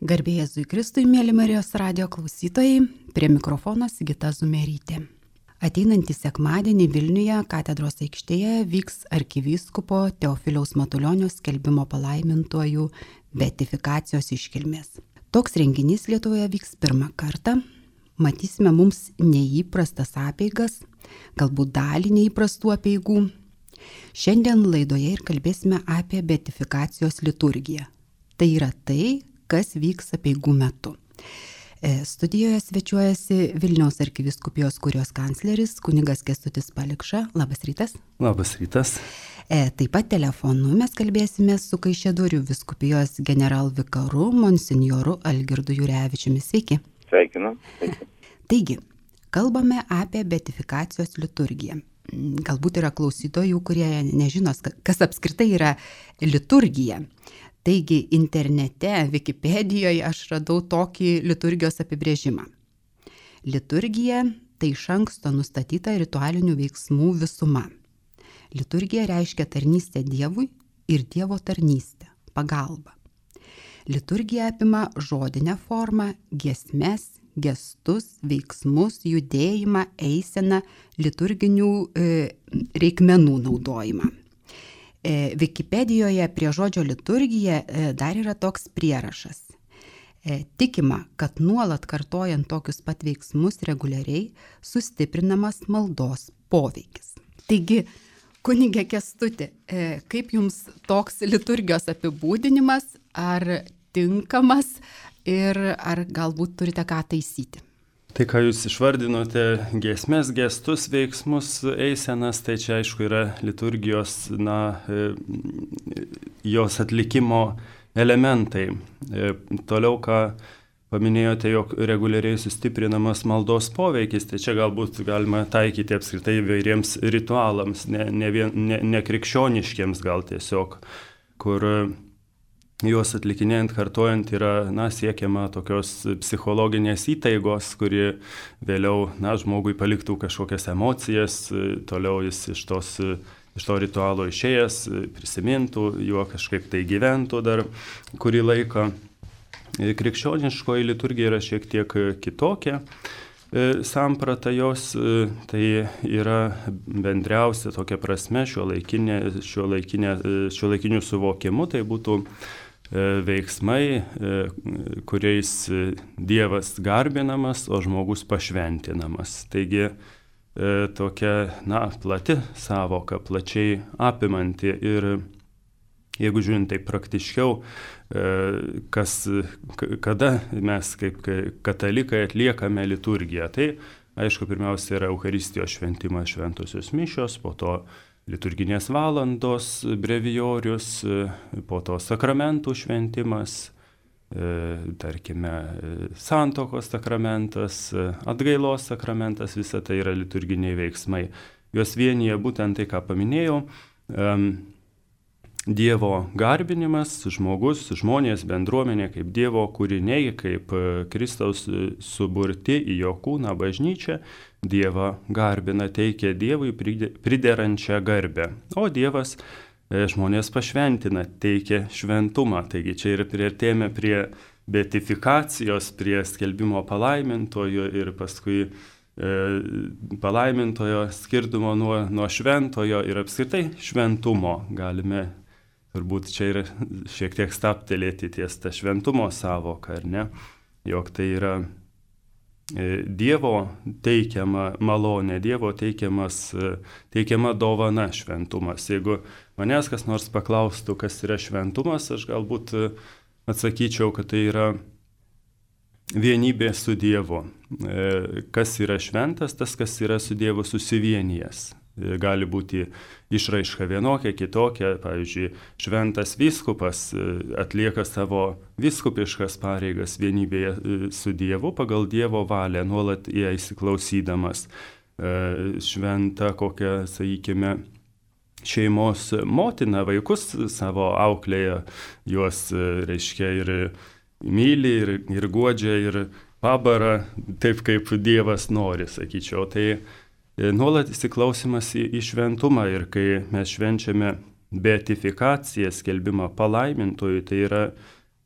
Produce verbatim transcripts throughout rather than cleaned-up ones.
Garbė Jėzui Kristui, mėly Marijos radijo klausytojai, prie mikrofono Sigita Zumerytė. Ateinantį sekmadienį Vilniuje katedros aikštėje vyks arkivyskupo Teofiliaus Matulionio skelbimo palaimintuojų beatifikacijos iškilmės. Toks renginys Lietuvoje vyks pirmą kartą. Matysime mums neįprastas apeigas, galbūt dalį neįprastų apeigų. Šiandien laidoje ir kalbėsime apie beatifikacijos liturgiją. Tai yra tai, kas vyks apeigų metu. Studijoje svečiuojasi Vilniaus arkivyskupijos kurijos kancleris kunigas Kęstutis Palikša. Labas rytas. Labas rytas. Taip pat telefonu mes kalbėsime su Kaišiadorių vyskupijos generalvikaru monsinjoru Algirdu Jurevičiumi. Sveiki. Sveikinu. Sveiki. Taigi, kalbame apie beatifikacijos liturgiją. Galbūt yra klausytojų, kurie nežino, kas apskritai yra liturgija. Taigi internete, Wikipedijoje aš radau tokį liturgijos apibrėžimą. Liturgija tai iš anksto nustatyta ritualinių veiksmų visuma. Liturgija reiškia tarnystę Dievui ir Dievo tarnystę, pagalbą. Liturgija apima žodinę formą, giesmes, gestus, veiksmus, judėjimą, eiseną, liturginių e, reikmenų naudojimą. Wikipedijoje prie žodžio liturgija dar yra toks prierašas. Tikima, kad nuolat kartojant tokius pat veiksmus reguliariai sustiprinamas maldos poveikis. Taigi, kunige Kęstuti, kaip jums toks liturgijos apibūdinimas, ar tinkamas ir ar galbūt turite ką taisyti? Tai, ką jūs išvardinote, giesmes, gestus, veiksmus, eisenas, tai čia aišku yra liturgijos, na, jos atlikimo elementai. Toliau, ką paminėjote, jog reguliariai sustiprinamas maldos poveikis, tai čia galbūt galima taikyti apskritai įvairiems ritualams, ne, ne, vien, ne, ne krikščioniškiems gal tiesiog, kur juos atlikinėjant, kartojant yra, na, siekiama tokios psichologinės įtaigos, kuri vėliau, na, žmogui paliktų kažkokias emocijas, toliau jis iš, tos, iš to ritualo išėjęs, prisimintų, juo kažkaip tai gyventų dar kurį laiką. Krikščioniškoji liturgija yra šiek tiek kitokia. Samprata jos, tai yra bendriausia tokia prasme šiuolaikinė, šiuolaikinė, šiuolaikiniu suvokimu, tai būtų veiksmai, kuriais Dievas garbinamas, o žmogus pašventinamas. Taigi tokia, na, plati savoka, plačiai apimanti ir jeigu žiūrint taip praktiškiau, kas, kada mes kaip katalikai atliekame liturgiją, tai aišku, pirmiausia yra Eucharistijos šventimas, šventosios mišios, po to liturginės valandos, brevijorius, po to sakramentų šventimas, tarkime, santuokos sakramentas, atgailos sakramentas, visa tai yra liturginiai veiksmai. Juos vienyje būtent tai, ką paminėjau, Dievo garbinimas, žmogus, žmonės, bendruomenė kaip Dievo kūriniai, kaip Kristaus suburti į jo kūną bažnyčią, Dievą garbina, teikia Dievui priderančią garbę, o Dievas žmonės pašventina, teikia šventumą. Taigi čia ir priartėjame prie beatifikacijos, prie skelbimo palaimintojo ir paskui e, palaimintojo skirtumo nuo, nuo šventojo ir apskritai šventumo. Galime turbūt čia ir šiek tiek staptelėti ties tą šventumo savoką, ar ne? Jog tai yra Dievo teikiama malonė, Dievo teikiamas, teikiama dovana šventumas. Jeigu manęs kas nors paklaustų, kas yra šventumas, aš galbūt atsakyčiau, kad tai yra vienybė su Dievu. Kas yra šventas, tas, kas yra su Dievu susivienijęs. Gali būti išraiška vienokia, kitokia. Pavyzdžiui, šventas vyskupas atlieka savo vyskupiškas pareigas vienybėje su Dievu pagal Dievo valią, nuolat į ją įsiklausydamas. Šventa kokia, sakykime, šeimos motina vaikus savo auklėje, juos, reiškia, ir myli, ir, ir guodžia, ir pabara, taip kaip Dievas nori, sakyčiau. Tai nuolat įsiklausimas į, į šventumą, ir kai mes švenčiame beatifikaciją, skelbimą palaimintojų, tai yra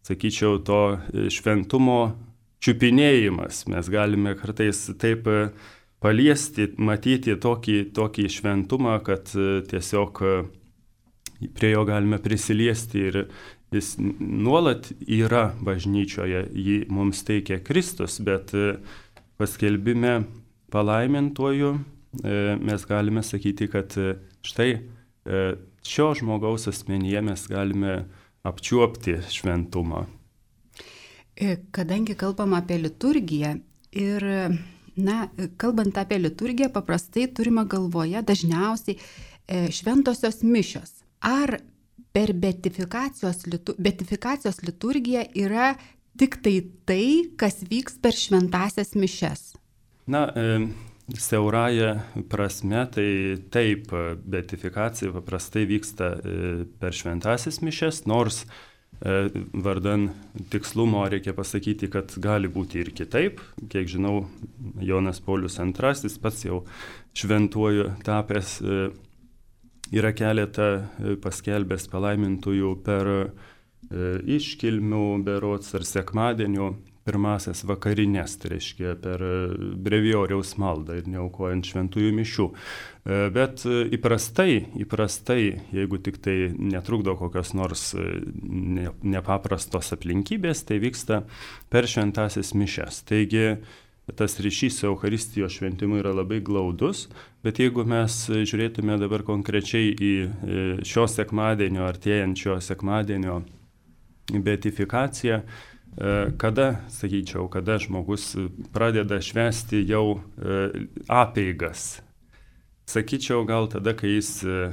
sakyčiau, to šventumo čiupinėjimas. Mes galime kartais taip paliesti, matyti tokį, tokį šventumą, kad tiesiog prie jo galime prisiliesti ir jis nuolat yra bažnyčioje, jį mums teikia Kristus, bet paskelbime palaimintuoju mes galime sakyti, kad štai šio žmogaus asmenyje mes galime apčiuopti šventumą. Kadangi kalbam apie liturgiją ir, na, kalbant apie liturgiją, paprastai turime galvoje dažniausiai šventosios mišios. Ar per beatifikacijos, litu, beatifikacijos liturgiją yra tik tai tai, kas vyks per šventasias mišias? Na, e, siaurąją prasme, tai taip, beatifikacija paprastai vyksta e, per šventasias mišias, nors e, vardan tikslumo reikia pasakyti, kad gali būti ir kitaip. Kiek žinau, Jonas Paulius antrasis pats jau šventuoju tapęs, e, yra keletą paskelbęs palaimintųjų per e, iškilmių berods ar sekmadienių pirmasias vakarinės, tai reiškia per brevijoriaus maldą ir neaukojant šventųjų mišių. E, bet įprastai, įprastai, jeigu tik tai netrukdo kokios nors ne, nepaprastos aplinkybės, tai vyksta per šventasias mišias. Taigi, tas ryšys su Eucharistijos šventimu yra labai glaudus, bet jeigu mes žiūrėtume dabar konkrečiai į šio sekmadienio, artėjančio sekmadienio beatifikaciją, kada, sakyčiau, kada žmogus pradeda švęsti jau apeigas. Sakyčiau, gal tada, kai jis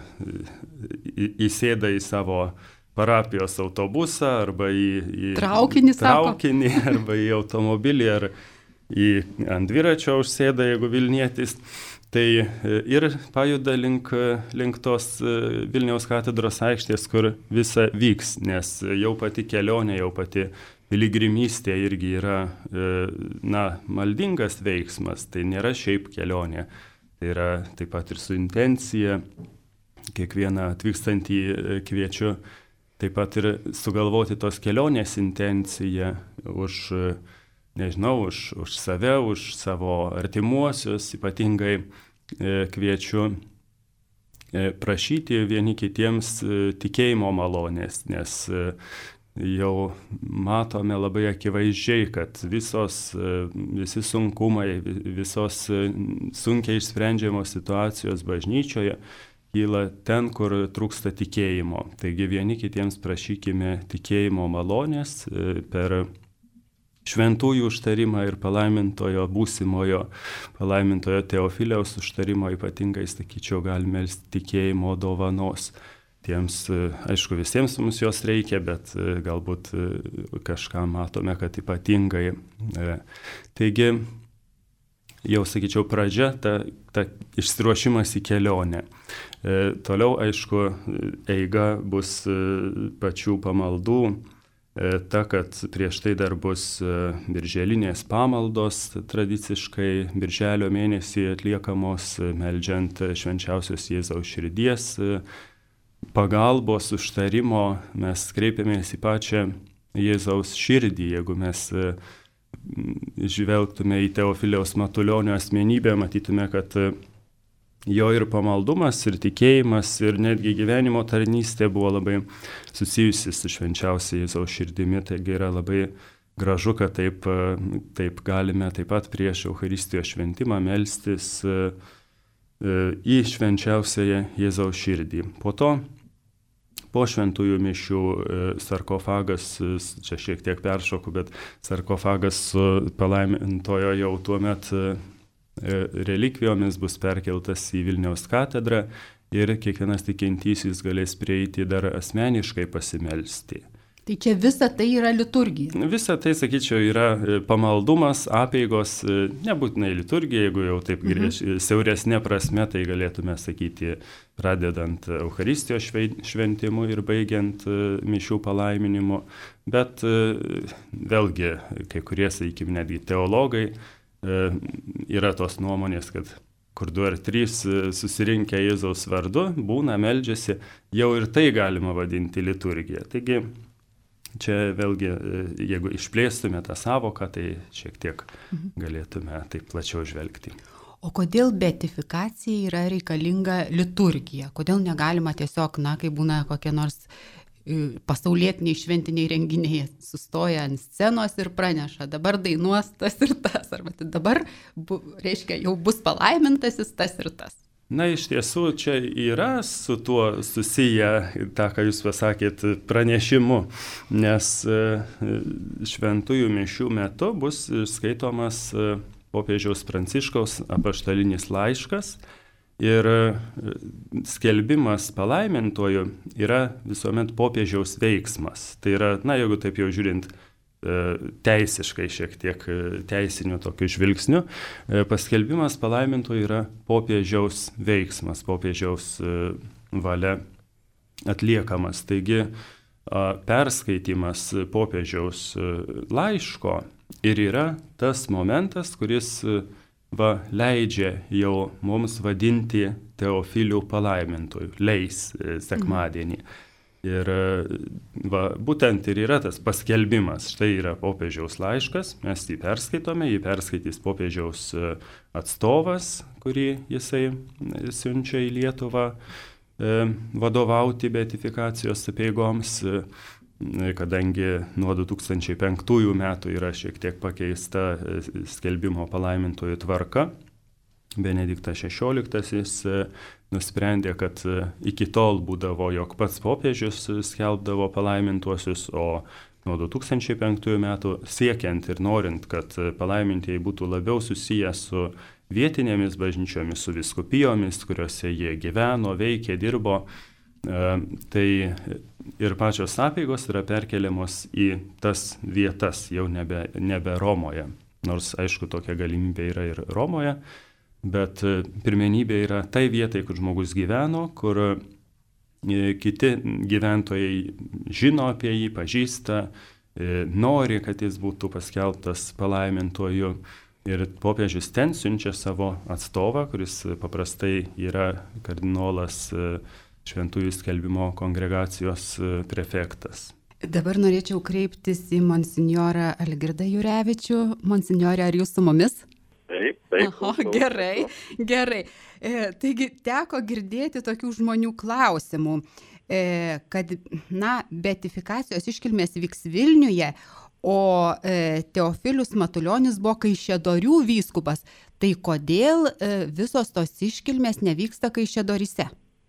įsėda į savo parapijos autobusą arba į, į traukinį, traukinį arba į automobilį ar į ant dviračio užsėda, jeigu Vilnietis, tai ir pajuda link, link tos Vilniaus katedros aikštės, kur visa vyks, nes jau pati kelionė, jau pati piligrimystė irgi yra, na, maldingas veiksmas, tai nėra šiaip kelionė, tai yra taip pat ir su intencija, kiekvieną atvykstantį kviečiu taip pat ir sugalvoti tos kelionės intenciją už nežinau, už, už save, už savo artimuosius, ypatingai e, kviečiu e, prašyti vieni kitiems e, tikėjimo malonės, nes e, jau matome labai akivaizdžiai, kad visos, e, visi sunkumai, visos e, sunkiai išsprendžiamos situacijos bažnyčioje kyla ten, kur trūksta tikėjimo. Taigi vieni kitiems prašykime tikėjimo malonės e, per šventųjų užtarimą ir palaimintojo būsimojo, palaimintojo Teofiliaus užtarimo, ypatingai, sakyčiau, galime melsti tikėjimo dovanos. Tiems, aišku, visiems mums jos reikia, bet galbūt kažką matome, kad ypatingai. Taigi, jau, sakyčiau, pradžia, ta, ta išsiruošimas į kelionę. Toliau, aišku, eiga bus pačių pamaldų, ta, kad prieš tai dar bus birželinės pamaldos, tradiciškai birželio mėnesį atliekamos, meldžiant švenčiausios Jėzaus širdies pagalbos, užtarimo. Mes kreipiamės į pačią Jėzaus širdį. Jeigu mes žvelgtume į Teofiliaus Matulionio asmenybę, matytume, kad jo ir pamaldumas, ir tikėjimas, ir netgi gyvenimo tarnystė buvo labai susijusi su švenčiausia Jėzaus širdimi. Taigi yra labai gražu, kad taip, taip galime taip pat prieš Eucharistijos šventimą melstis į švenčiausiąją Jėzaus širdį. Po to, po šventųjų mišių sarkofagas, čia šiek tiek peršoku, bet sarkofagas su palaimintojo jau tuo metu relikvijomis bus perkeltas į Vilniaus katedrą ir kiekvienas tikintysis galės prieiti dar asmeniškai pasimelsti. Tai čia visa tai yra liturgija? Visa tai, sakyčiau, yra pamaldumas, apeigos, nebūtinai liturgija, jeigu jau taip griež, mhm. siauresnė prasme, tai galėtume sakyti, pradedant Eucharistijos šventimu ir baigiant mišių palaiminimu, bet vėlgi, kai kurie, sakykime, netgi teologai, yra tos nuomonės, kad kur du ar trys susirinkę Jėzaus vardu, būna, meldžiasi, jau ir tai galima vadinti liturgija. Taigi, čia vėlgi, jeigu išplėstume tą savoką, tai šiek tiek galėtume taip plačiau žvelgti. O kodėl beatifikacija yra reikalinga liturgija? Kodėl negalima tiesiog, na, kai būna kokie nors pasaulietiniai šventiniai renginiai, sustoja ant scenos ir praneša, dabar dainuos tas ir tas, arba dabar, bu, reiškia, jau bus palaimintasis tas ir tas. Na, iš tiesų, čia yra su tuo susiję, tą, ką jūs pasakėt, pranešimu, nes šventųjų mišių metu bus skaitomas popiežiaus Pranciškaus apaštalinis laiškas ir skelbimas palaimintojų yra visuomet popiežiaus veiksmas. Tai yra, na, jeigu taip jau žiūrint teisiškai, šiek tiek teisiniu tokiu žvilgsniu, paskelbimas palaimintojų yra popiežiaus veiksmas, popiežiaus valia atliekamas. Taigi perskaitimas popiežiaus laiško ir yra tas momentas, kuris va, leidžia jau mums vadinti Teofilių palaimintojų, leis sekmadienį. Mhm. Ir va, būtent ir yra tas paskelbimas. Štai yra popiežiaus laiškas, mes jį perskaitome, jį perskaitys popiežiaus atstovas, kurį jisai siunčia į Lietuvą vadovauti beatifikacijos apeigoms, kadangi nuo du tūkstančiai penktųjų metų yra šiek tiek pakeista skelbimo palaimintojų tvarka. Benediktas šešioliktasis nusprendė, kad iki tol būdavo, jog pats popiežius skelbdavo palaimintuosius, o nuo du tūkstančiai penktųjų metų siekiant ir norint, kad palaimintieji būtų labiau susiję su vietinėmis bažnyčiomis, su vyskupijomis, kuriuose jie gyveno, veikė, dirbo, tai ir pačios apeigos yra perkeliamos į tas vietas, jau nebe, nebe Romoje. Nors, aišku, tokia galimybė yra ir Romoje, bet pirmenybė yra tai vietai, kur žmogus gyveno, kur kiti gyventojai žino apie jį, pažįsta, nori, kad jis būtų paskelbtas palaimintuoju. Ir popiežius ten siunčia savo atstovą, kuris paprastai yra kardinolas Šventųjų skelbimo kongregacijos prefektas. Dabar norėčiau kreiptis į monsinjorą Algirdą Jurevičių. Monsinjorė, ar jūs su mumis? Taip, taip. Oho, gerai, gerai. E, taigi teko girdėti tokių žmonių klausimų, e, kad, na, beatifikacijos iškilmės vyks Vilniuje, o e, Teofilius Matulionis buvo Kaišiadorių vyskupas. Tai kodėl e, visos tos iškilmės nevyksta Kaišiadoryse?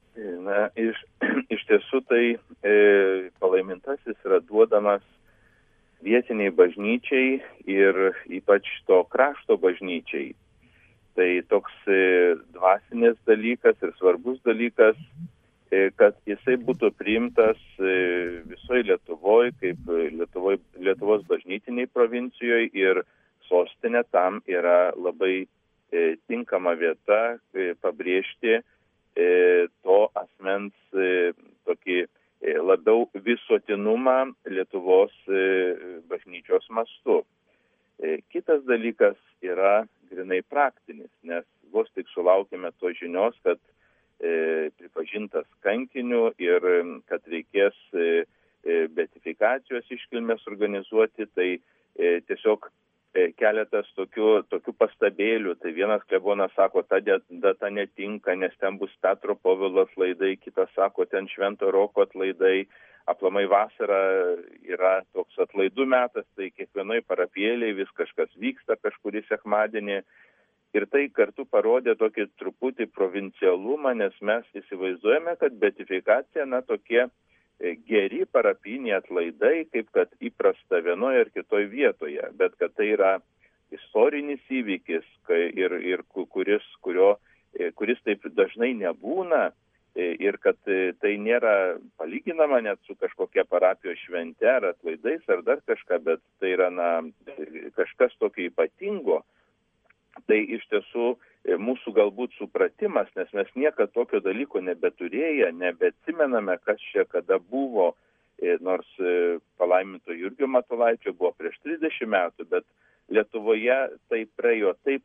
Na, iš, iš tiesų tai e, palaimintasis yra duodamas vietiniai bažnyčiai ir ypač to krašto bažnyčiai. Tai toks e, dvasinės dalykas ir svarbus dalykas, e, kad jisai būtų priimtas e, visoje Lietuvoje, kaip Lietuvoj, Lietuvos bažnytiniai provincijoje, ir sostinė tam yra labai e, tinkama vieta e, pabrėžti e, to asmens e, tokį labiau visuotinumą Lietuvos bažnyčios mastu. Kitas dalykas yra grinai praktinis, nes vos tik sulaukėme to žinios, kad e, pripažintas kankiniu ir kad reikės e, beatifikacijos iškilmės organizuoti, tai e, tiesiog e, keletas tokių, tokių pastabėlių. Tai vienas klebonas sako, ta data netinka, nes ten bus Petro Povilo atlaidai, kitas sako, ten Švento Roko atlaidai. Aplamai vasara yra toks atlaidų metas, tai kiekvienoj parapijėlėje vis kažkas vyksta kažkurį sekmadienį. Ir tai kartu parodė tokį truputį provincialumą, nes mes įsivaizduojame, kad beatifikacija, na, tokie geri parapijiniai atlaidai, kaip kad įprasta vienoje ar kitoje vietoje, bet kad tai yra istorinis įvykis ir, ir kuris, kurio, kuris taip dažnai nebūna. Ir kad tai nėra palyginama net su kažkokia parapijos švente ar atlaidais ar dar kažką, bet tai yra, na, kažkas tokio ypatingo. Tai iš tiesų mūsų galbūt supratimas, nes mes niekad tokio dalyko nebeturėję, nebeatsimename, kas čia kada buvo, nors palaiminto Jurgio Matulaičio buvo prieš trisdešimt metų, bet Lietuvoje tai praėjo taip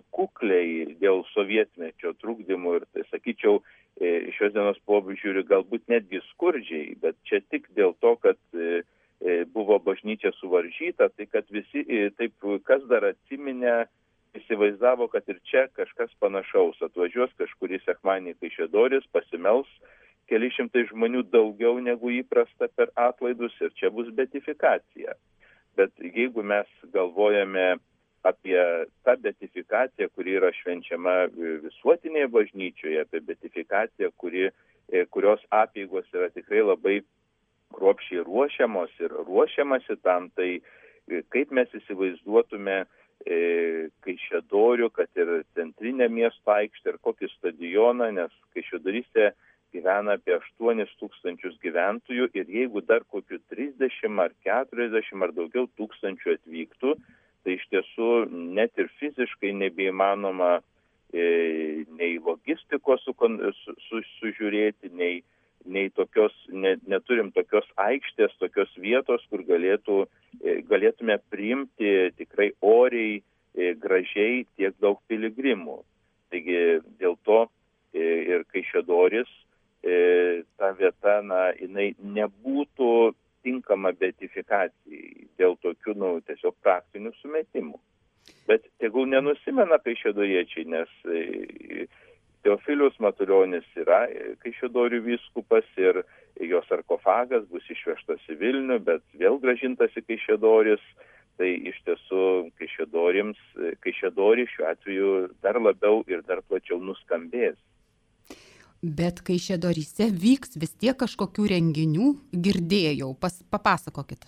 kukliai dėl sovietmečio trukdymų ir, tai sakyčiau, šios dienos požiūriu galbūt netgi skurdžiai, bet čia tik dėl to, kad buvo bažnyčia suvaržyta, tai kad visi, taip, kas dar atsiminė, įsivaizdavo, kad ir čia kažkas panašaus. Atvažiuos kažkurį sekmadienį Kaišiadorys, pasimels keli šimtai žmonių daugiau negu įprasta per atlaidus ir čia bus beatifikacija. Bet jeigu mes galvojame apie tą beatifikaciją, kuri yra švenčiama visuotinėje bažnyčioje, apie beatifikaciją, kuri, kurios apeigos yra tikrai labai kruopščiai ruošiamos ir ruošiamasi tam, tai kaip mes įsivaizduotume e, Kaišiadorių, kad ir centrinę miesto aikštę ir kokį stadioną, nes Kaišiadoryse gyvena apie aštuonis tūkstančius gyventojų ir jeigu dar kokių trisdešimt ar keturiasdešimt ar daugiau tūkstančių atvyktų, tai iš tiesų net ir fiziškai nebeįmanoma e, nei logistikos su, su, su, sužiūrėti, nei nei tokios, ne, neturim tokios aikštės, tokios vietos, kur galėtų, galėtume priimti tikrai oriai, gražiai tiek daug piligrimų. Taigi dėl to ir Kaišiadorys, ta vieta, na, jinai nebūtų tinkama beatifikacijai dėl tokių, nu, tiesiog praktinių sumetimų. Bet tegul nenusimena Kaišiadoriečiai, nes Teofilius Matulionis yra Kaišiadorių vyskupas ir jo sarkofagas bus išvežtas į Vilnių, bet vėl grąžintas į Kaišiadorys. Tai iš tiesų Kaišiadorims, Kaišiadorys šiuo atveju dar labiau ir dar plačiau nuskambės. Bet Kaišiadoryse vyks vis tiek kažkokių renginių, girdėjau, Pas, papasakokit.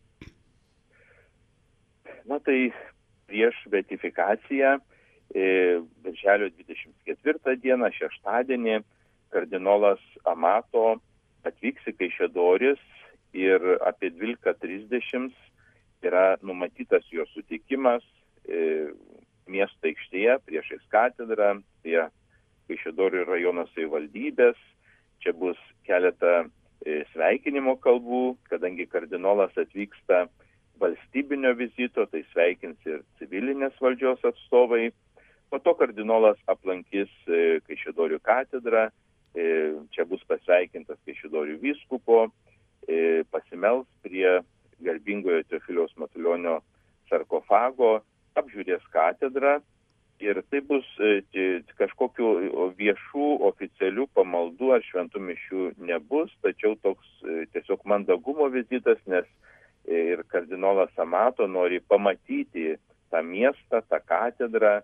Na tai prieš beatifikaciją Birželio dvidešimt ketvirtą dieną, šeštadienį, kardinolas Amato atvyks į Kaišiadorys ir apie dvylika trisdešimt yra numatytas jo sutikimas e, miesto aikštėje priešais katedrą, prie Kaišiadorių rajono savivaldybės. Čia bus keletą e, sveikinimo kalbų, kadangi kardinolas atvyksta valstybinio vizito, tai sveikins ir civilinės valdžios atstovai. Po to kardinolas aplankys Kaišiadorių katedrą, čia bus pasveikintas Kaišiadorių vyskupo, pasimels prie garbingojo Teofiliaus Matulionio sarkofago, apžiūrės katedrą ir tai bus kažkokių viešų, oficialių pamaldų ar šventų mišių nebus, tačiau toks tiesiog mandagumo vizitas, nes ir kardinolas Amato nori pamatyti tą miestą, tą katedrą,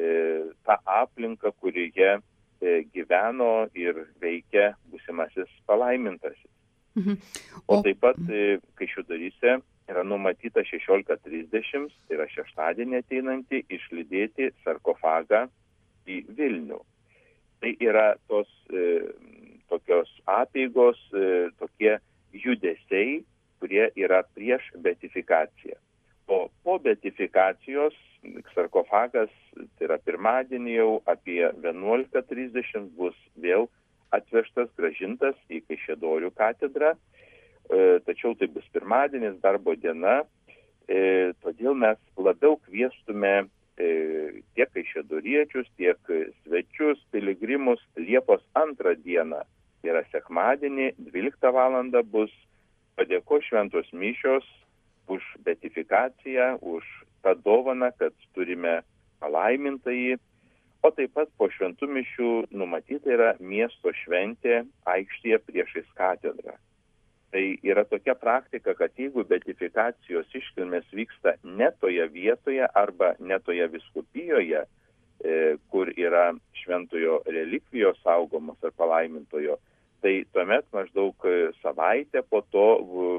tą aplinką, kurioje gyveno ir veikia būsimasis palaimintasis. Mhm. O... o taip pat Kaišiadoryse yra numatyta šešiolika trisdešimt, tai yra šeštadienį ateinantį, išlydėti sarkofagą į Vilnių. Tai yra tos e, tokios apeigos, e, tokie judesiai, kurie yra prieš beatifikaciją. O po beatifikacijos sarkofagas, tai yra pirmadienį jau apie vienuolika trisdešimt bus vėl atvežtas, grąžintas į Kaišiadorių katedrą, e, tačiau tai bus pirmadienis, darbo diena, e, todėl mes labiau kviestume e, tiek kaišiadoriečius, tiek svečius, piligrimus Liepos antrą dieną, tai yra sekmadienį, dvyliktą valandą bus padėkos šventos mišios už beatifikaciją, už tą dovaną, kad turime palaimintąjį, o taip pat po šventų mišių numatyta yra miesto šventė aikštėje priešais katedrą. Tai yra tokia praktika, kad jeigu beatifikacijos iškilmės vyksta ne toje vietoje arba ne toje vyskupijoje, e, kur yra šventojo relikvijos saugomos ar palaimintojo, tai tuomet maždaug savaitę po to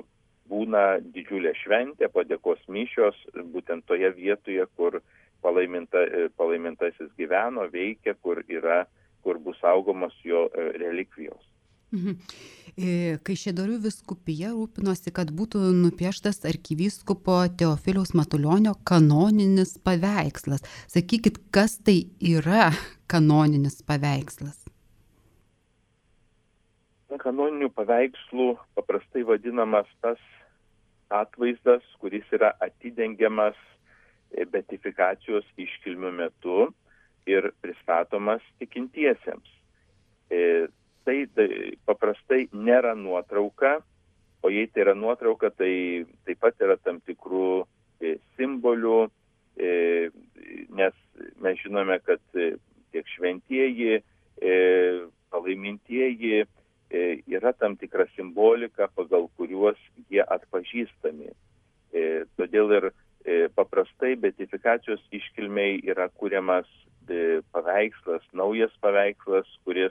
būna didžiulė šventė, padėkos mišios, būtent toje vietoje, kur palaiminta, palaimintasis gyveno, veikia, kur yra, kur bus saugomos jo relikvijos. Mhm. Kaišiadorių vyskupija rūpinosi, kad būtų nupieštas arkivyskupo Teofiliaus Matulionio kanoninis paveikslas. Sakykit, kas tai yra kanoninis paveikslas? Kanoninių paveikslų paprastai vadinamas tas atvaizdas, kuris yra atidengiamas beatifikacijos iškilmių metu ir pristatomas tikintiesiems. E, tai, tai paprastai nėra nuotrauka, o jei tai yra nuotrauka, tai taip pat yra tam tikrų simbolių, nes mes žinome, kad tiek šventieji, palaimintieji yra tam tikra simbolika, pagal kuriuos jie atpažįstami. Todėl ir paprastai beatifikacijos iškilmiai yra kuriamas paveikslas, naujas paveikslas, kuris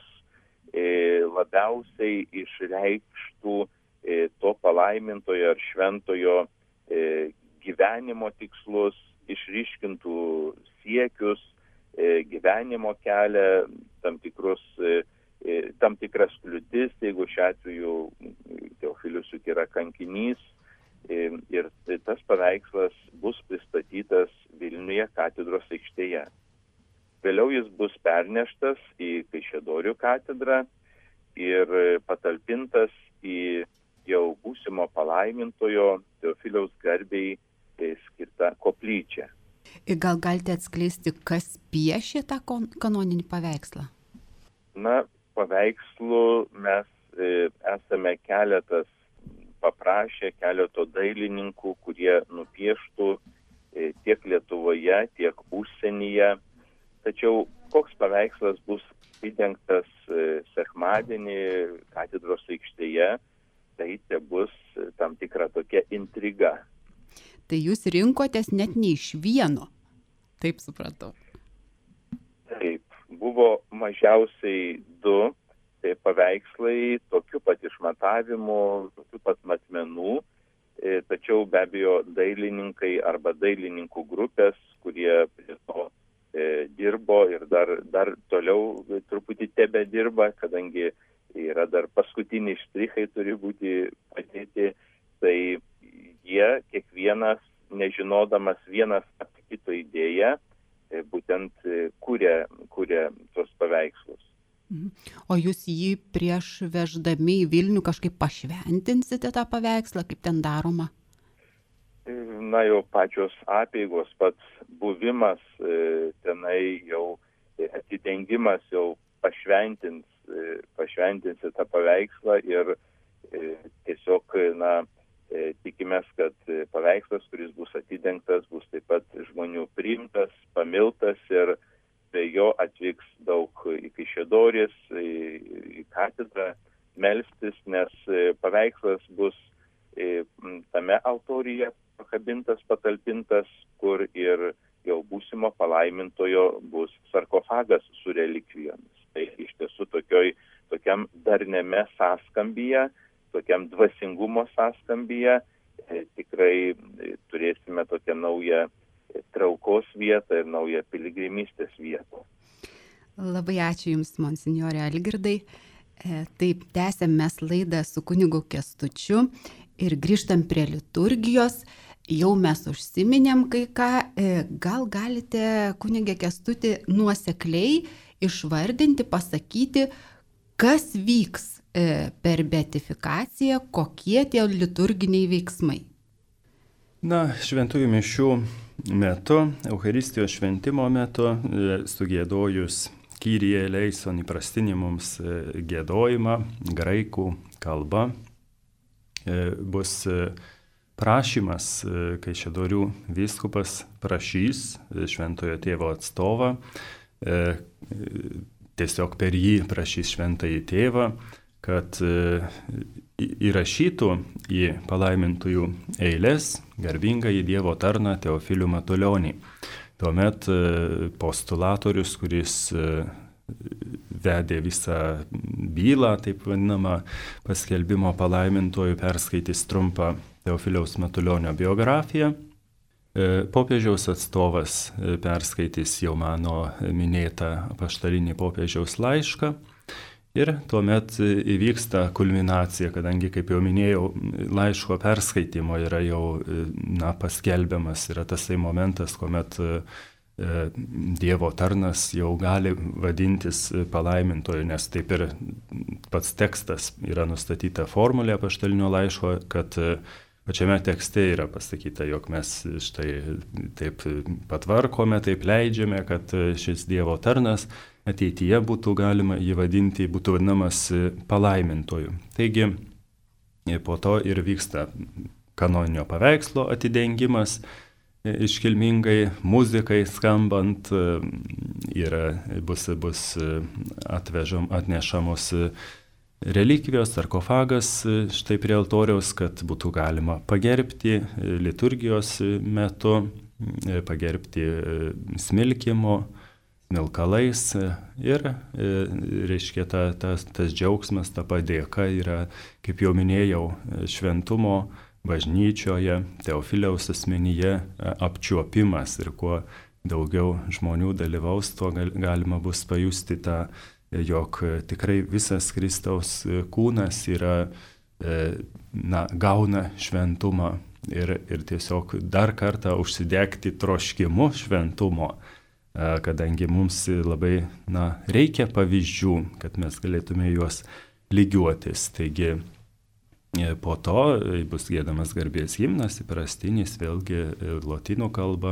labiausiai išreikštų to palaimintojo ar šventojo gyvenimo tikslus, išryškintų siekius, gyvenimo kelią, tam, tikrus, tam tikras kliūtis, jeigu šiuo atveju Teofilius juk yra kankinys. Ir tas paveikslas bus pristatytas Vilniuje katedros aikštėje. Vėliau jis bus perneštas į Kaišiadorių katedrą ir patalpintas į jau būsimo palaimintojo Teofiliaus garbei skirtą koplyčią. Ir gal galite atskleisti, kas piešė tą kanoninį paveikslą? Na, paveikslų mes e, esame keletas paprašę keleto dailininkų, kurie nupieštų e, tiek Lietuvoje, tiek užsienyje. Tačiau koks paveikslas bus įdengtas e, sekmadienį katedros aikštėje, tai tai bus e, tam tikra tokia intriga. Tai jūs rinkotės net ne iš vieno, taip supratau. Taip, buvo mažiausiai du tai paveikslai, tokiu pat išmatavimu, tokiu pat matmenų, e, tačiau be abejo dailininkai arba dailininkų grupės, kurie prie to e, dirbo ir dar, dar toliau truputį tebe dirba, kadangi yra dar paskutiniai štrichai turi būti padėti, tai jie kiekvienas, nežinodamas vienas apie kito idėją, būtent kuria, kuria tos paveikslus. O jūs jį prieš veždami į Vilnių kažkaip pašventinsite tą paveikslą, kaip ten daroma? Na, jau pačios apeigos, pats buvimas tenai jau atidengimas jau pašventins, pašventinsi tą paveikslą ir tiesiog, na, tikimės, kad paveikslas, kuris bus atidengtas, bus taip pat žmonių priimtas, pamiltas ir be jo atvyks daug į Kaišiadorės, į katedrą melstis, nes paveikslas bus tame altoriuje pakabintas, patalpintas, kur ir jau būsimo palaimintojo bus sarkofagas su relikvijomis. Tai iš tiesų tokioj, tokiam darniame sąskambyje, tokiam dvasingumo sąskambyje e, tikrai e, turėsime tokią naują e, traukos vietą ir naują piligrimystės vietą. Labai ačiū Jums, monsinjore Algirdai. E, taip, tęsiam mes laidą su kunigu Kęstučiu ir grįžtam prie liturgijos. Jau mes užsiminėm kai ką. E, gal galite, kunige Kęstuti, nuosekliai išvardinti, pasakyti, kas vyks per beatifikaciją, kokie tie liturginiai veiksmai? Na, šventųjų mišių metu, Eucharistijos šventimo metu, sugiedojus Kyrie eleison įprastinį mums giedojimą graikų kalba, bus prašymas, Kaišiadorių vyskupas prašys šventojo tėvo atstovą, tiesiog per jį prašys šventąjį tėvą, kad įrašytų į palaimintųjų eilės garbingąjį Dievo tarną Teofilių Matulionį. Tuomet postulatorius, kuris vedė visą bylą, taip vadinamą paskelbimo palaimintojų, perskaitys trumpą Teofiliaus Matulionio biografiją. Popiežiaus atstovas perskaitys jau mano minėtą apaštalinį popiežiaus laišką ir tuomet įvyksta kulminacija, kadangi, kaip jau minėjau, laiško perskaitimo yra jau na, paskelbiamas, yra tasai momentas, kuomet Dievo tarnas jau gali vadintis palaimintoju, nes taip ir pats tekstas yra nustatyta formulė apaštalinio laiško, kad pačiame tekste yra pasakyta, jog mes štai taip patvarkome, taip leidžiame, kad šis Dievo tarnas ateityje būtų galima jį vadinti, būtų vadinamas palaimintoju. Taigi, Po to ir vyksta kanoninio paveikslo atidengimas, iškilmingai muzikai skambant, yra, bus, bus atvežam, atnešamos relikvijos, sarkofagas štai prie altoriaus, kad būtų galima pagerbti liturgijos metu, pagerbti smilkimo, smilkalais ir, reiškia, ta, tas, tas džiaugsmas, ta padėka yra, kaip jau minėjau, šventumo bažnyčioje, Teofiliaus asmenyje apčiuopimas ir kuo daugiau žmonių dalyvaus, tuo galima bus pajusti tą, jog tikrai visas Kristaus kūnas yra, na, gauna šventumą ir, ir tiesiog dar kartą užsidegti troškimu šventumo, kadangi mums labai, na, reikia pavyzdžių, kad mes galėtume juos lygiuotis. Taigi po to bus giedamas garbės himnas, įprastinis, vėlgi lotynų kalba,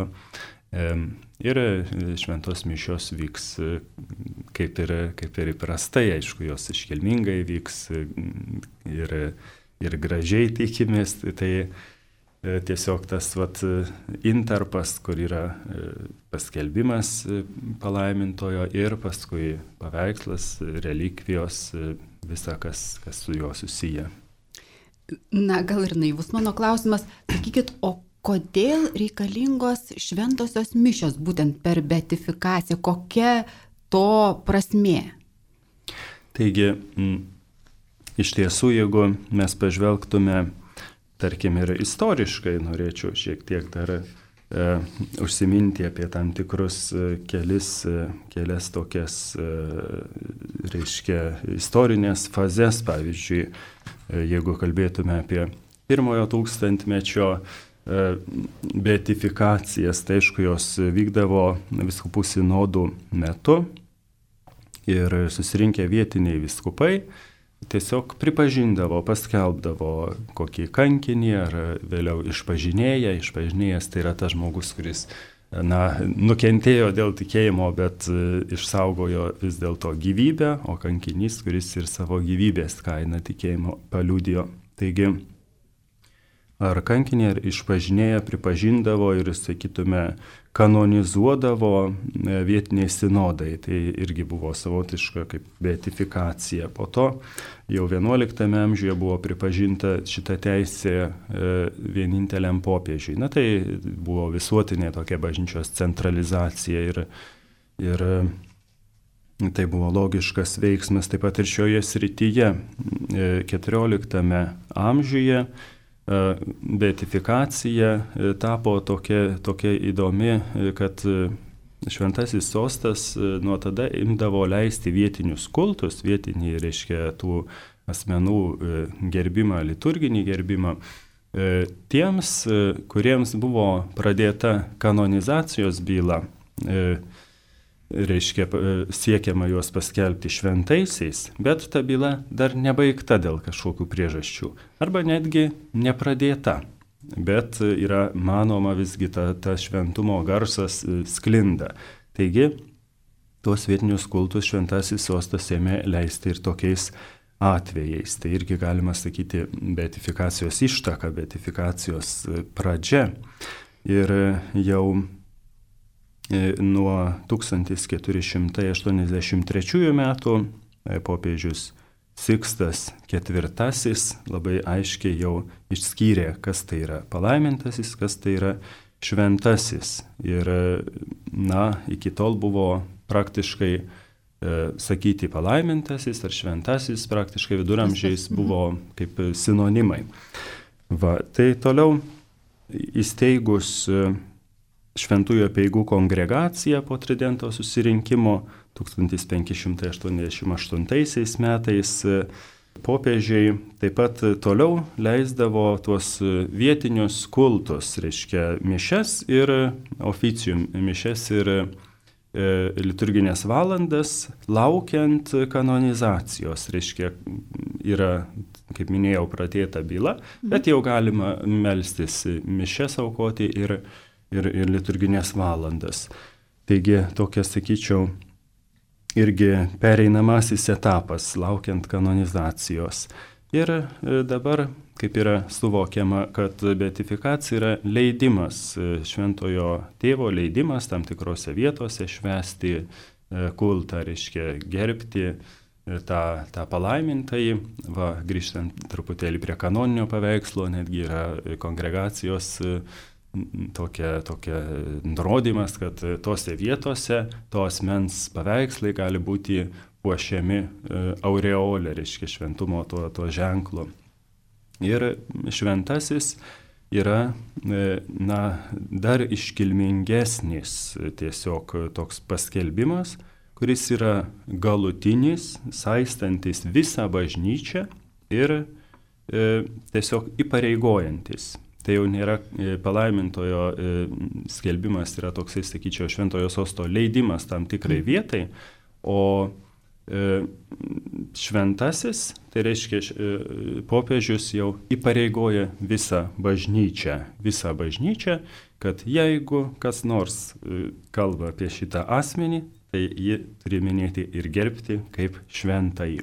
ir šventos mišios vyks kaip ir, kaip ir įprastai, aišku, jos iškilmingai vyks ir, ir gražiai tikimės, tai tiesiog tas vat, intarpas, kur yra paskelbimas palaimintojo ir paskui paveikslas, relikvijos, visa, kas, kas su juo susiję. Na, gal ir naivus mano klausimas, sakykit, o kodėl reikalingos šventosios mišios būtent per beatifikaciją, kokia to prasmė? Taigi, m, iš tiesų, jeigu mes pažvelgtume, tarkim, ir istoriškai, norėčiau šiek tiek dar e, užsiminti apie tam tikrus e, kelis, e, kelias tokias, e, reiškia, istorinės fazes, pavyzdžiui, e, jeigu kalbėtume apie pirmojo tūkstantmečio e, beatifikacijas, tai aišku, jos vykdavo vyskupų sinodų metu ir susirinkę vietiniai vyskupai tiesiog pripažindavo, paskelbdavo kokį kankinį ar vėliau išpažinėją. Išpažinėjas tai yra tas žmogus, kuris, na, nukentėjo dėl tikėjimo, bet išsaugojo vis dėlto gyvybę, o kankinys, kuris ir savo gyvybės kainą tikėjimo paliudijo. Taigi, ar kankinį, ar išpažinėją pripažindavo ir, sakytume, kanonizuodavo vietiniai sinodai. Tai irgi buvo savotiška kaip beatifikacija. Po to jau vienuoliktame amžiuje buvo pripažinta šita teisė vieninteliam popiežiui. Na, tai buvo visuotinė tokia bažnyčios centralizacija ir, ir tai buvo logiškas veiksmas taip pat ir šioje srityje. keturioliktame amžiuje beatifikacija tapo tokia, tokia įdomi, kad šventasis sostas nuo tada imdavo leisti vietinius kultus, vietinį, reiškia, tų asmenų gerbimą, liturginį gerbimą, tiems, kuriems buvo pradėta kanonizacijos byla, reiškia, siekiama juos paskelbti šventaisiais, bet ta byla dar nebaigta dėl kažkokių priežasčių, arba netgi nepradėta, bet yra manoma visgi ta, ta šventumo garsas sklinda. Taigi, tuos vietinius kultus šventasis sostas ėmė leisti ir tokiais atvejais. Tai irgi galima sakyti beatifikacijos ištaka, beatifikacijos pradžia. Ir jau nuo tūkstantis keturi šimtai aštuoniasdešimt trečiųjų metų popiežius Sikstas ketvirtasis labai aiškiai jau išskyrė, kas tai yra palaimintasis, kas tai yra šventasis. Ir, na, iki tol buvo praktiškai e, sakyti palaimintasis ar šventasis, praktiškai viduramžiais buvo kaip sinonimai. Va, tai toliau įsteigus Šventųjų apeigų kongregacija po Tridento susirinkimo tūkstantis penki šimtai aštuoniasdešimt aštuntaisiais metais popiežiai taip pat toliau leisdavo tuos vietinius kultus, reiškia mišias ir oficium, mišias ir e, liturginės valandas, laukiant kanonizacijos, reiškia yra, kaip minėjau, pradėta byla, bet jau galima melstis mišias aukoti ir Ir, ir liturginės valandas. Taigi, tokia, sakyčiau, irgi pereinamasis etapas, laukiant kanonizacijos. Ir dabar, kaip yra suvokiama, kad beatifikacija yra leidimas, šventojo tėvo leidimas tam tikrose vietose švęsti kultą, reiškia gerbti tą, tą palaimintąjį. Va, grįžtant truputėlį prie kanoninio paveikslo, netgi yra kongregacijos tokia, tokia nurodymas, kad tose vietose to asmens paveikslai gali būti puošiami aureolė, reiškia šventumo to, to ženklo. Ir šventasis yra, na, dar iškilmingesnis tiesiog toks paskelbimas, kuris yra galutinis, saistantis visą bažnyčią ir e, tiesiog įpareigojantis. Tai jau nėra palaimintojo e, skelbimas, yra toksai, sakyčiau, šventojo sosto leidimas tam tikrai vietai, o šventasis, tai reiškia popiežius jau įpareigoja visą bažnyčią, visą bažnyčią, kad jeigu kas nors kalba apie šitą asmenį, tai jį turi minėti ir gerbti kaip šventąjį.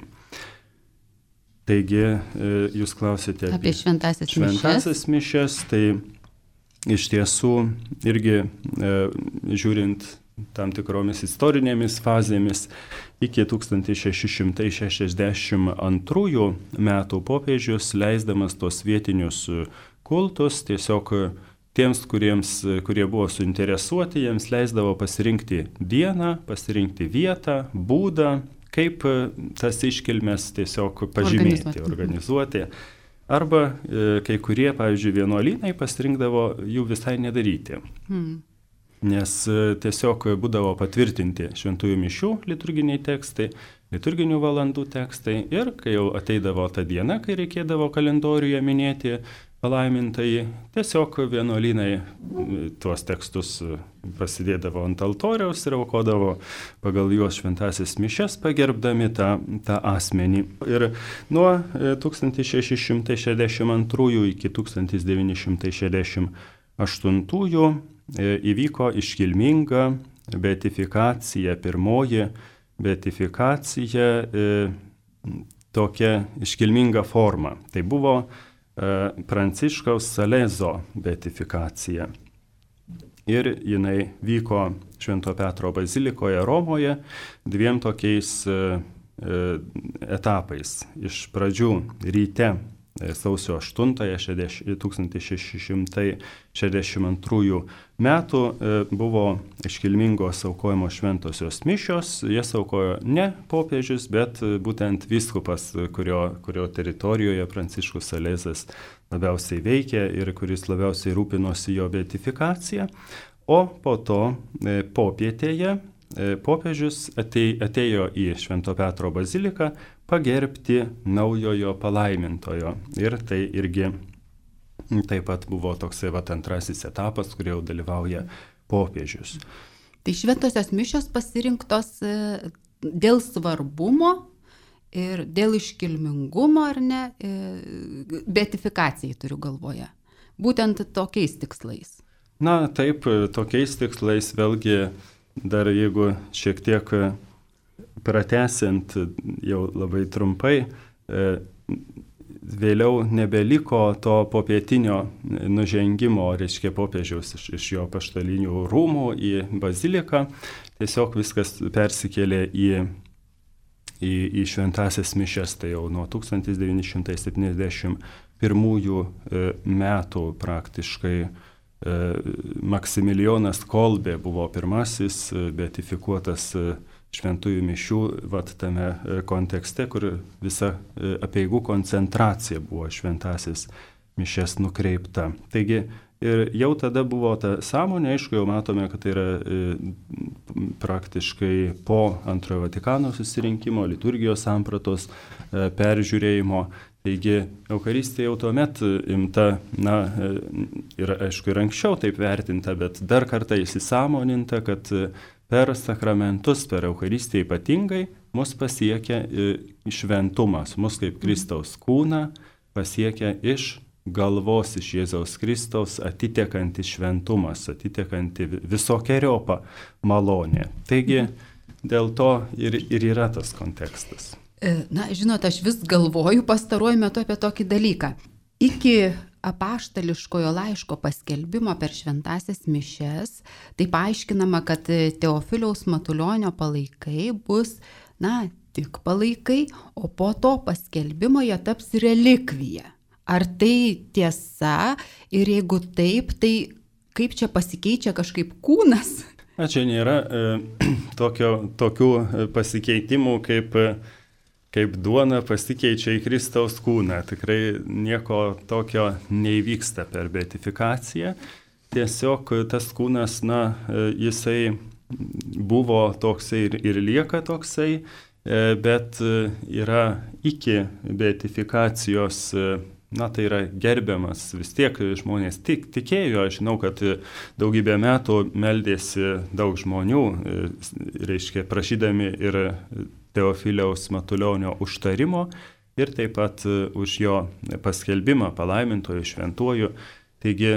Taigi, jūs klausėte apie, apie šventasis, šventasis mišes, tai iš tiesų irgi žiūrint tam tikromis istorinėmis fazėmis, iki tūkstantis šeši šimtai šešiasdešimt antrųjų metų popiežius, leisdamas tos vietinius kultus, tiesiog tiems, kuriems, kurie buvo suinteresuoti, jiems leisdavo pasirinkti dieną, pasirinkti vietą, būdą, kaip tas iškilmes tiesiog pažymėti, organizuoti. organizuoti. Arba kai kurie, pavyzdžiui, vienuolynai pasirinkdavo jų visai nedaryti. Hmm. Nes tiesiog būdavo patvirtinti šventųjų mišių liturginiai tekstai, liturginių valandų tekstai ir kai jau ateidavo ta diena, kai reikėdavo kalendoriuje minėti palaimintai, tiesiog vienuolynai tuos tekstus pasidėdavo ant altoriaus ir aukodavo pagal juos šventąsias mišias, pagerbdami tą, tą asmenį. Ir nuo tūkstantis šeši šimtai šešiasdešimt antrųjų iki tūkstantis devyni šimtai šešiasdešimt aštuntųjų įvyko iškilminga beatifikacija, pirmoji beatifikacija e, tokia iškilminga forma. Tai buvo e, Pranciškaus Salezo beatifikacija. Ir jinai vyko Švento Petro bazilikoje Romoje dviem tokiais e, etapais. Iš pradžių ryte sausio aštuntąją tūkstantis šeši šimtai šešiasdešimt antrųjų metų buvo iškilmingos aukojimo šventosios mišios. Jas aukojo ne popiežius, bet būtent vyskupas, kurio, kurio teritorijoje Pranciškus Salezas labiausiai veikė ir kuris labiausiai rūpinosi jo beatifikacija. O po to popietėje popiežius atėjo į Švento Petro baziliką pagerbti naujojo palaimintojo. Ir tai irgi taip pat buvo toksai vat antrasis etapas, kur jau dalyvauja popiežius. Tai šventosios mišios pasirinktos dėl svarbumo ir dėl iškilmingumo, ar ne, beatifikacijai turiu galvoje. Būtent tokiais tikslais. Na taip, tokiais tikslais vėlgi dar jeigu šiek tiek pratęsiant jau labai trumpai, vėliau nebeliko to popietinio nužengimo, reiškia popiežiaus iš, iš jo apaštalinių rūmų į baziliką. Tiesiog viskas persikėlė į, į, į šventąsias mišias. Tai jau nuo tūkstantis devyni šimtai septyniasdešimt pirmųjų metų praktiškai Maksimilijonas Kolbė buvo pirmasis beatifikuotas šventųjų mišių vat tame kontekste, kur visa apeigų koncentracija buvo šventąsias mišias nukreipta. Taigi ir jau tada buvo ta sąmonė, aišku, jau matome, kad tai yra praktiškai po antrojo Vatikano susirinkimo, liturgijos sampratos peržiūrėjimo. Taigi Eucharistija jau tuomet imta, na, ir aišku ir anksčiau taip vertinta, bet dar kartą įsisąmoninta, kad per sakramentus, per Eucharistiją ypatingai, mus pasiekia šventumas, mus kaip Kristaus kūną pasiekia iš galvos, iš Jėzaus Kristaus atitekanti šventumas, atitekanti visokeriopą malonę. Taigi dėl to ir, ir yra tas kontekstas. Na, žinot, aš vis galvoju pastaruoju metu apie tokį dalyką. Iki apaštališkojo laiško paskelbimo per šventąsias mišias, tai paaiškinama, kad Teofiliaus Matulionio palaikai bus, na, tik palaikai, o po to paskelbimo jie taps relikvija. Ar tai tiesa ir jeigu taip, tai kaip čia pasikeičia kažkaip kūnas? Na, čia nėra e, tokio, tokių pasikeitimų, kaip, kaip duona pasikeičia į Kristaus kūną. Tikrai nieko tokio neįvyksta per beatifikaciją. Tiesiog tas kūnas, na, jisai buvo toksai ir, ir lieka toksai, bet yra iki beatifikacijos, na, tai yra gerbiamas, vis tiek žmonės tik tikėjo. Aš žinau, kad daugybę metų meldėsi daug žmonių, reiškia, prašydami ir Teofiliaus Matulionio užtarimo ir taip pat už jo paskelbimą palaimintoju šventuoju. Taigi,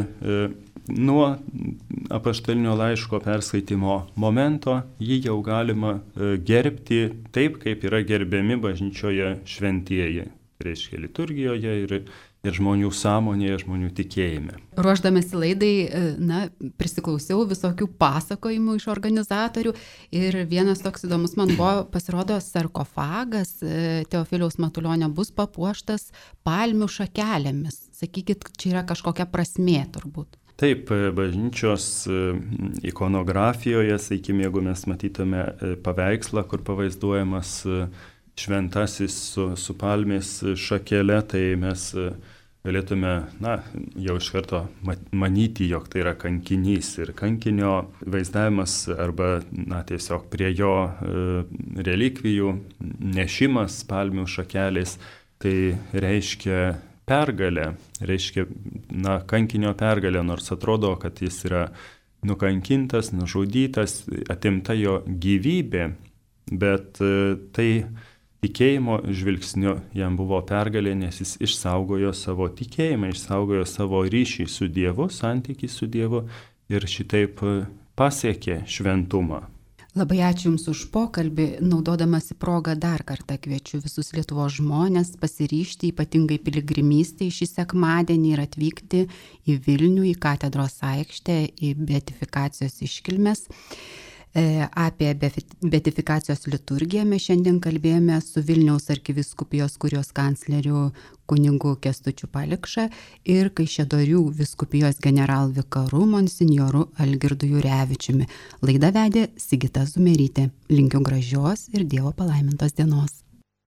nuo apaštalinio laiško perskaitimo momento jį jau galima gerbti taip, kaip yra gerbiami bažnyčioje šventieji. Reiškia liturgijoje ir, ir žmonių sąmonėje, žmonių tikėjime. Ruoždamasi laidai, na, prisiklausiau visokių pasakojimų iš organizatorių ir vienas toks įdomus man buvo, pasirodo, sarkofagas Teofiliaus Matulionio bus papuoštas palmių šakelėmis. Sakykit, čia yra kažkokia prasmė turbūt. Taip, bažnyčios ikonografijoje, sakykime, jeigu mes matytume paveikslą, kur pavaizduojamas šventasis su, su palmės šakele, tai mes galėtume, na, jau iš karto manyti, jog tai yra kankinys. Ir kankinio vaizdavimas arba, na, tiesiog prie jo e, relikvijų nešimas palmių šakelės, tai reiškia pergalę, reiškia, na, kankinio pergalę, nors atrodo, kad jis yra nukankintas, nužudytas, atimta jo gyvybė, bet e, tai tikėjimo žvilgsniu jam buvo pergalė, nes jis išsaugojo savo tikėjimą, išsaugojo savo ryšį su Dievu, santykį su Dievu ir šitaip pasiekė šventumą. Labai ačiū Jums už pokalbį. Naudodamasi progą dar kartą kviečiu visus Lietuvos žmonės pasiryžti ypatingai piligrimystei šį sekmadienį ir atvykti į Vilnių, į katedros aikštę, į beatifikacijos iškilmes. Apie beatifikacijos liturgiją mes šiandien kalbėjome su Vilniaus arkivyskupijos kurijos kancleriu kunigu Kęstučiu Palikša ir Kaišiadorių vyskupijos generalvikaru monsinjoru Algirdu Jurevičiumi. Laidą vedė Sigita Zumerytė. Linkiu gražios ir Dievo palaimintos dienos.